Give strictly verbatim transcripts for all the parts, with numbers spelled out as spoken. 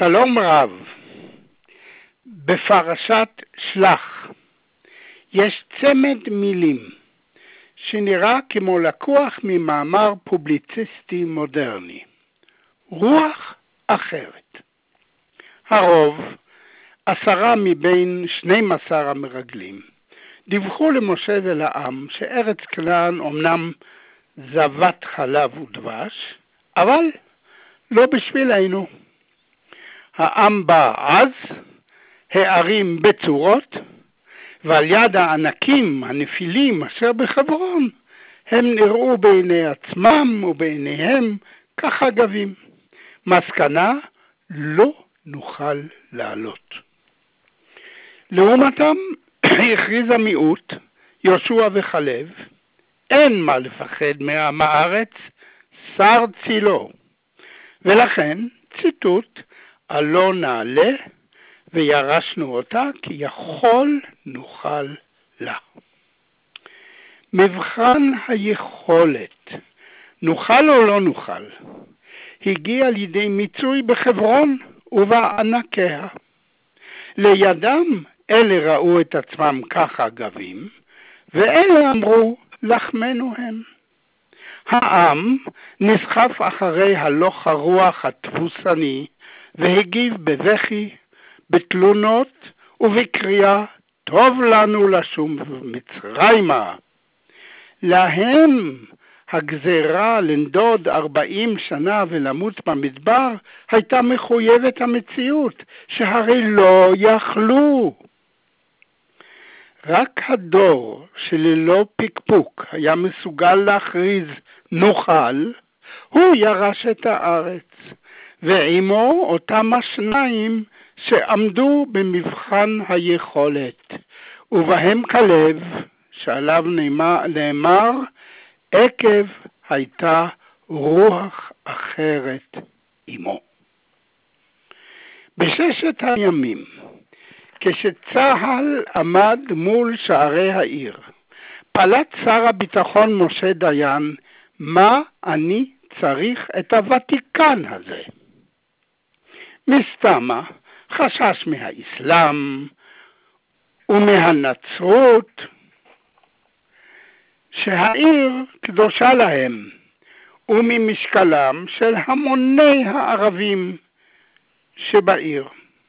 שלום רב. בפרשת שלח יש צמד מילים שנראה כמו לקוח ממאמר פובליציסטי מודרני. רוח אחרת. הרוב, עשרה מבין שנים עשר המרגלים, דיווחו למשה ולעם שארץ כנען אומנם זבת חלב ודבש, אבל לא בשבילנו. העם בא אז, הערים בצורות, ועל יד הענקים הנפילים אשר בחברון, הם נראו בעיני עצמם ובעיניהם כחגבים. מסקנה, לא נוכל לעלות. לעומתם הכריז המיעוט, יהושע וכלב, אין מה לפחד מעם הארץ, שר צילו. ולכן, ציטוט, עלו נעלה וירשנו אותה כי יכול נוכל לה. מבחן היכולת, נוכל או לא נוכל, הגיע לידי מיצוי בחברון ובענקיה. לידם אלה ראו את עצמם כחגבים, ואלה אמרו לחמנו הם. העם נסחף אחרי הלוך הרוח התבוסני, והגיב בבכי, בתלונות ובקריאה, טוב לנו לשום מצרימה. להם הגזרה לנדוד ארבעים שנה ולמות במדבר הייתה מחויבת המציאות, שהרי לא יכלו. רק הדור שללא פיקפוק היה מסוגל להכריז נוכל, הוא ירש את הארץ, ועמו אותם השניים שעמדו במבחן היכולת, ובהם כלב, שעליו נאמר, עקב הייתה רוח אחרת עמו. בששת הימים, כשצהל עמד מול שערי העיר, פלט שר הביטחון משה דיין, מה אני צריך את הוותיקן הזה? מסתמה, חשש מהאסלאם ומהנצרות, שהעיר קדושה להם, וממשקלם של המוני הערבים שבעיר.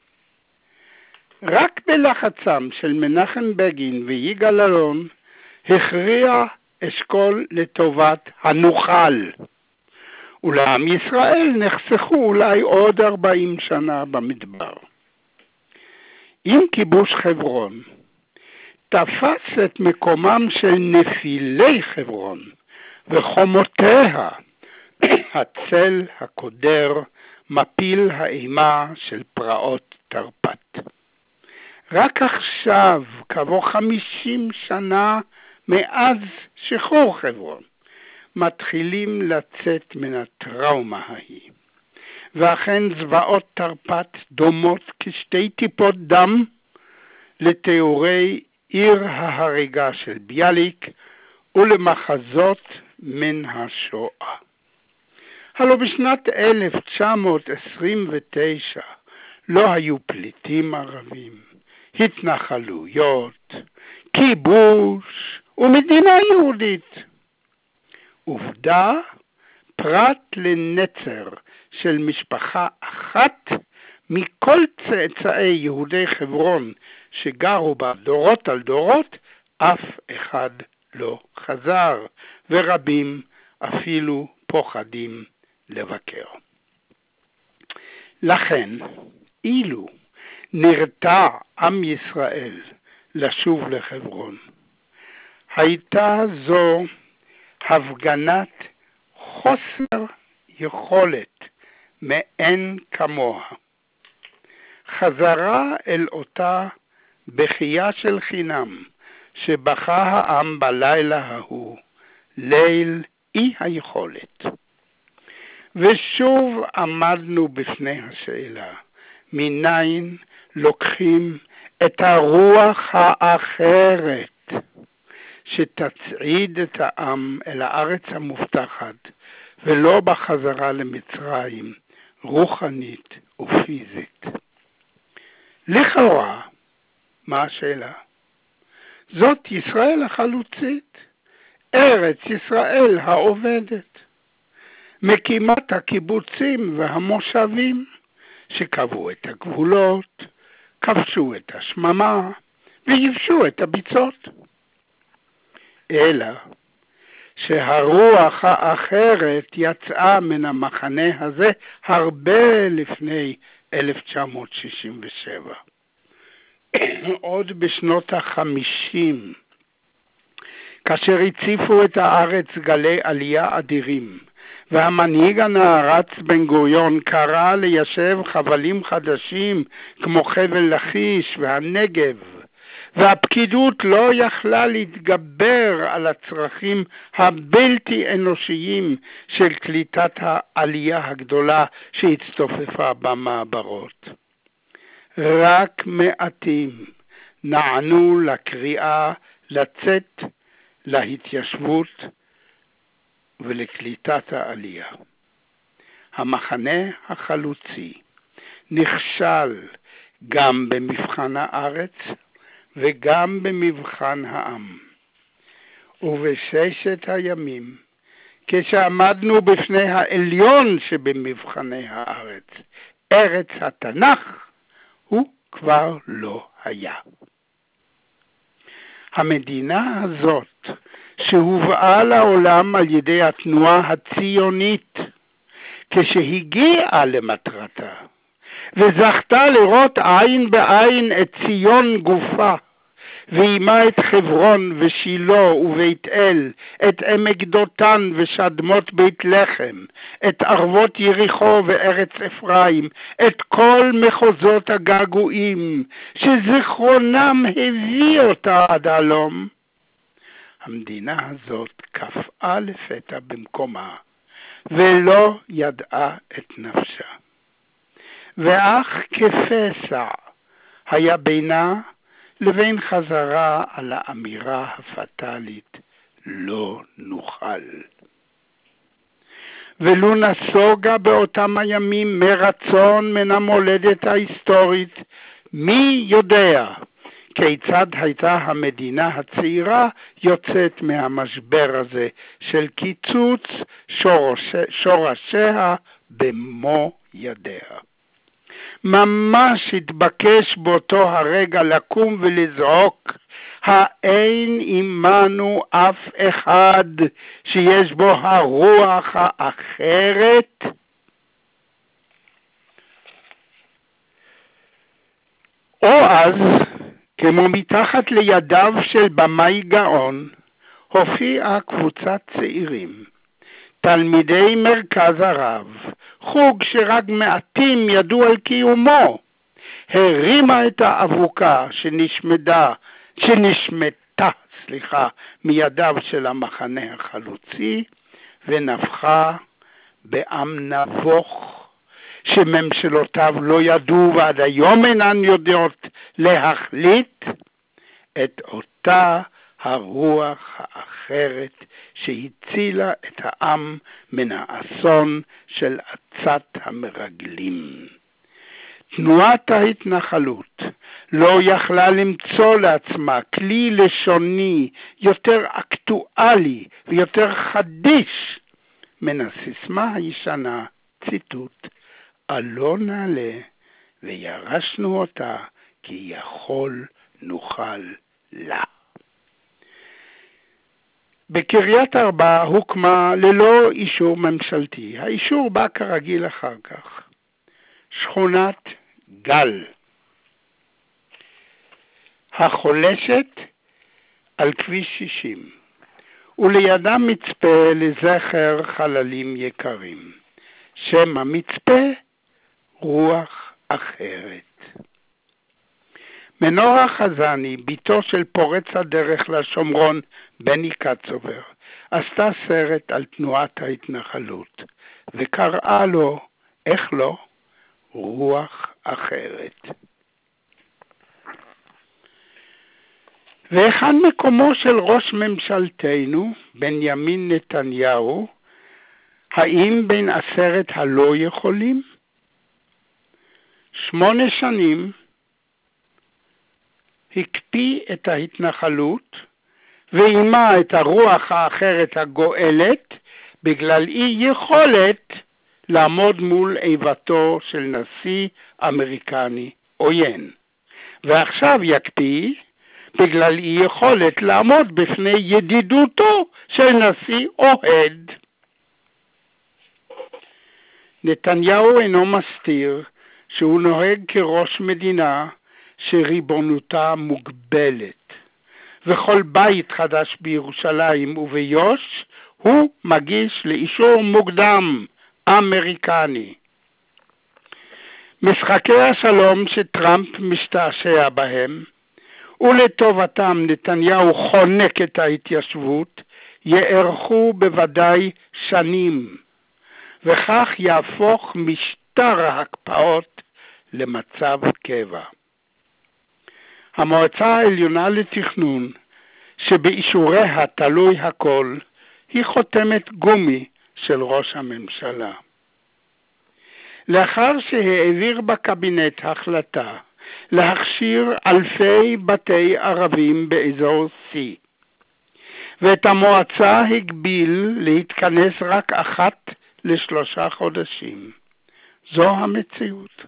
רק בלחצם של מנחם בגין ויגאל אלון הכריע אשכול לטובת הנוכל. ולעם ישראל נחסכו אולי עוד ארבעים שנה במדבר. עם כיבוש חברון תפס את מקומם של נפילי חברון וחומותיה הצל הקודר מפיל האימה של פרעות תרפ"ט. רק עכשיו, כעבור חמישים שנה מאז שחרור חברון, מתחילים לצאת מן הטראומה ההיא. ואכן זוועות תרפ"ט דומות כשתי טיפות דם לתיאורי עיר ההריגה של ביאליק ולמחזות מן השואה. הלא בשנת אלף תשע מאות עשרים ותשע לא היו פליטים ערבים, התנחלויות, כיבוש ומדינה יהודית. עובדה, פרט לנצר של משפחה אחת מכל צאצאי יהודי חברון שגרו בה דורות על דורות, אף אחד לא חזר, ורבים אפילו פוחדים לבקר. לכן, אילו נרתע עם ישראל לשוב לחברון, הייתה זו הפגנת חוסר יכולת מאין כמוה. חזרה אל אותה בחייה של חינם שבכה העם בלילה ההוא, ליל אי היכולת. ושוב עמדנו בפני השאלה, מניין לוקחים את הרוח האחרת שתצעיד את העם אל הארץ המובטחת, ולא בחזרה למצרים, רוחנית ופיזית. לכאורה, מה השאלה? זאת ישראל החלוצית, ארץ ישראל העובדת, מקימת הקיבוצים והמושבים שקבעו את הגבולות, כבשו את השממה ויבשו את הביצות. אלא שהרוח האחרת יצאה מן המחנה הזה הרבה לפני אלף תשע מאות שישים ושבע. עוד בשנות החמישים, כאשר הציפו את הארץ גלי עלייה אדירים, והמנהיג הנערץ בן גוריון קרא ליישב חבלים חדשים כמו חבל לכיש והנגב, והפקידות לא יכלה להתגבר על הצרכים הבלתי אנושיים של קליטת העלייה הגדולה שהצטופפה במעברות. רק מעטים נענו לקריאה לצאת להתיישבות ולקליטת העלייה. המחנה החלוצי נכשל גם במבחן הארץ וגם במבחן העם. ובששת הימים, כשעמדנו בפני העליון שבמבחני הארץ, ארץ התנ"ך, הוא כבר לא היה. המדינה הזאת, שהובאה לעולם על ידי התנועה הציונית, כשהגיעה למטרתה, וזכתה לראות עין בעין את ציון גופה, ואימה את חברון ושילה ובית אל, את עמק דותן ושדמות בית לחם, את ערבות יריחו וארץ אפרים, את כל מחוזות הגעגועים, שזיכרונם הביא אותה עד הלום. המדינה הזאת קפאה לפתע במקומה, ולא ידעה את נפשה. ואך כפסע היה בינה לבין חזרה על האמירה הפטלית, לא נוכל. ולו נסוגה באותם הימים מרצון מן המולדת ההיסטורית, מי יודע כיצד הייתה המדינה הצעירה יוצאת מהמשבר הזה של קיצוץ שורש, שורשיה במו ידיה. ממש התבקש באותו הרגע לקום ולזעוק, האין עמנו אף אחד שיש בו הרוח האחרת? או אז, כמו מתחת לידיו של במאי גאון, הופיעה קבוצת צעירים, תלמידי מרכז הרב, חוג שרק מעטים ידעו על קיומו, הרימה את האבוקה שנשמדה, שנשמתה, סליחה, מידיו של המחנה החלוצי, ונפחה בעם נבוך, שממשלותיו לא ידעו ועד היום אינן יודעות להחליט, את אותה הרוח האחרת שהצילה את העם מן האסון של עצת המרגלים. תנועת ההתנחלות לא יכלה למצוא לעצמה כלי לשוני יותר אקטואלי ויותר חדיש מן הסיסמה הישנה, ציטוט, עלה נעלה וירשנו אותה כי יכול נוכל לה. בקריית ארבע הוקמה ללא אישור ממשלתי. האישור בא כרגיל אחר כך. שכונת גל, החולשת על כביש שישים, ולידה מצפה לזכר חללים יקרים. שם המצפה רוח אחרת. מנורה חזני, ביתו של פורץ הדרך לשומרון בני קצובר, עשתה סרט על תנועת ההתנחלות, וקראה לו, איך לא? רוח אחרת. והיכן מקומו של ראש ממשלתנו, בנימין נתניהו, האם בין עשרת הלא יכולים? שמונה שנים הקפיא את ההתנחלות ואימה את הרוח האחרת הגואלת בגלל אי יכולת לעמוד מול איבתו של נשיא אמריקני עוין. ועכשיו יקפיא בגלל אי יכולת לעמוד בפני ידידותו של נשיא אוהד. נתניהו אינו מסתיר שהוא נוהג כראש מדינה שריבונותה מוגבלת, וכל בית חדש בירושלים וביו"ש הוא מגיש לאישור מוקדם אמריקני. משחקי השלום שטראמפ משתעשע בהם, ולטובתם נתניהו חונק את ההתיישבות, יארכו בוודאי שנים, וכך יהפוך משטר ההקפאות למצב קבע. המועצה העליונה לתכנון, שבאישוריה תלוי הכל, היא חותמת גומי של ראש הממשלה. לאחר שהעביר בקבינט החלטה להכשיר אלפי בתי ערבים באזור C, ואת המועצה הגביל להתכנס רק אחת לשלושה חודשים. זו המציאות.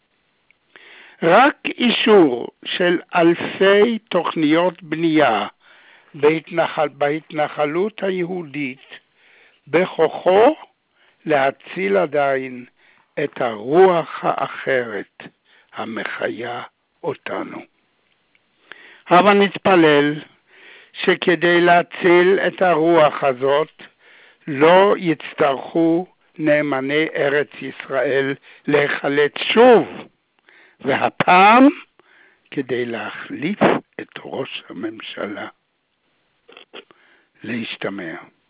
רק אישור של אלפי תוכניות בנייה בהתנחל, בהתנחלות היהודית בכוחו להציל עדיין את הרוח האחרת המחיה אותנו. אבל נתפלל שכדי להציל את הרוח הזאת לא יצטרכו נאמני ארץ ישראל להיחלץ שוב, והפעם כדי להחליף את ראש הממשלה. להשתמע.